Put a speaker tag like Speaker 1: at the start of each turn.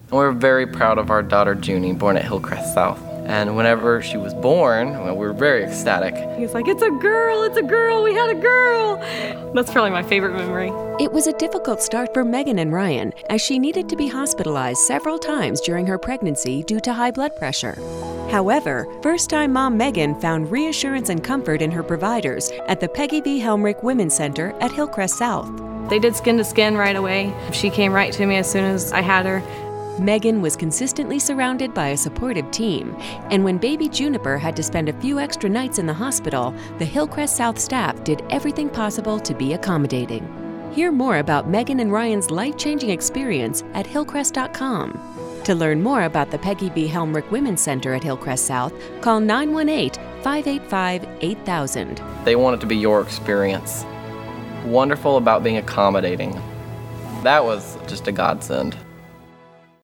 Speaker 1: And we're very proud of our daughter, Junie, born at Hillcrest South. And whenever she was born, we were very ecstatic.
Speaker 2: He's like, it's a girl, we had a girl. That's probably my favorite memory.
Speaker 3: It was a difficult start for Megan and Ryan, as she needed to be hospitalized several times during her pregnancy due to high blood pressure. However, first-time mom Megan found reassurance and comfort in her providers at the Peggy B. Helmrich Women's Center at Hillcrest South.
Speaker 2: They did skin to skin right away. She came right to me as soon as I had her.
Speaker 3: Megan was consistently surrounded by a supportive team, and when baby Juniper had to spend a few extra nights in the hospital, the Hillcrest South staff did everything possible to be accommodating. Hear more about Megan and Ryan's life-changing experience at hillcrest.com. To learn more about the Peggy B. Helmrich Women's Center at Hillcrest South, call 918-585-8000.
Speaker 1: They want it to be your experience. Wonderful about being accommodating. That was just a godsend.